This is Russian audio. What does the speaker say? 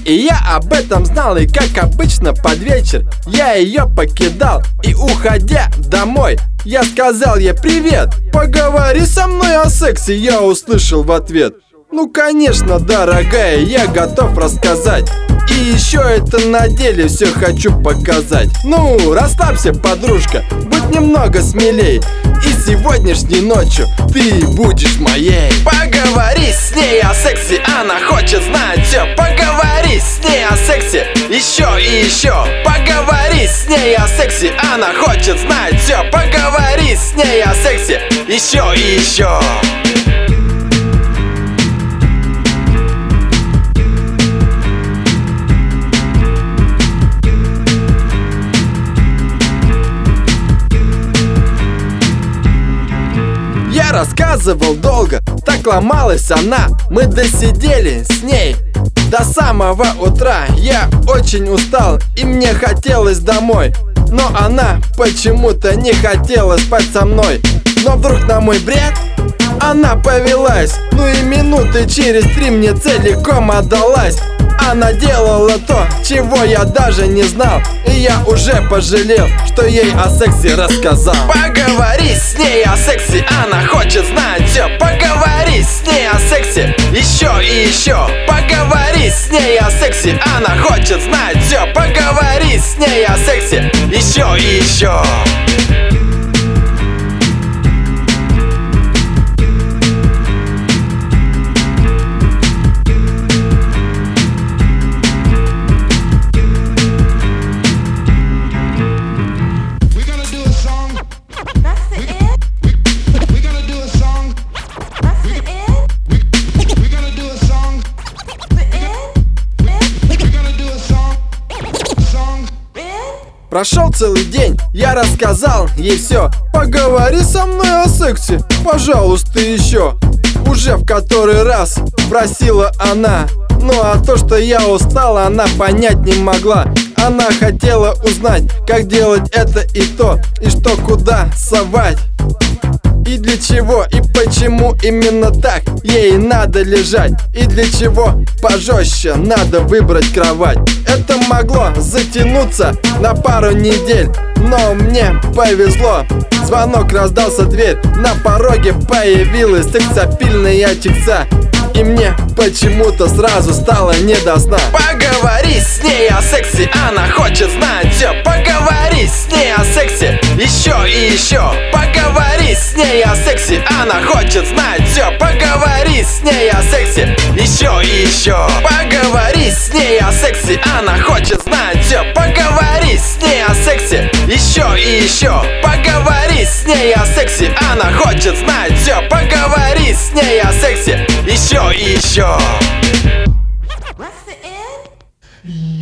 И я об этом знал, и как обычно под вечер я ее покидал. И уходя домой, я сказал ей привет. Поговори со мной о сексе, я услышал в ответ. Ну конечно, дорогая, я готов рассказать. И еще это на деле все хочу показать. Ну, расслабься, подружка, будь немного смелей. И сегодняшней ночью ты будешь моей. Поговори с ней о сексе, она хочет знать все. Поговори с ней о сексе еще и еще. Поговори с ней о сексе, она хочет знать все. Поговори с ней о сексе еще и еще. Я рассказывал долго, так ломалась она. Мы досидели с ней до самого утра. Я очень устал и мне хотелось домой. Но она почему-то не хотела спать со мной. Но вдруг на мой бред она повелась. Ну и минуты через 3 мне целиком отдалась. Она делала то, чего я даже не знал. И я уже пожалел, что ей о сексе рассказал. Поговори с ней о сексе, она хочет знать все. Поговори с ней о сексе еще и еще. Поговори с ней о сексе, она хочет знать все. Поговори с ней о сексе еще и еще. Прошел целый день, я рассказал ей все. Поговори со мной о сексе, пожалуйста, еще. Уже в который раз просила она. Ну а то, что я устал, она понять не могла. Она хотела узнать, как делать это и то, и что куда совать. И для чего, и почему именно так ей надо лежать. И для чего пожестче надо выбрать кровать. Это могло затянуться на пару недель, но мне повезло. Звонок, раздался дверь, на пороге появилась сексапильная чикса. И мне почему-то сразу стало не до сна. Поговори с ней о сексе, она хочет знать все. Поговори с ней о сексе еще и еще. Поговори с ней о сексе, она хочет знать все. Поговори с ней о сексе еще и еще. Поговори с ней о сексе, она хочет знать все. Поговори с ней о сексе еще и еще. Поговори с ней о сексе, она хочет знать все. Поговори с ней о сексе еще и еще. What's the end?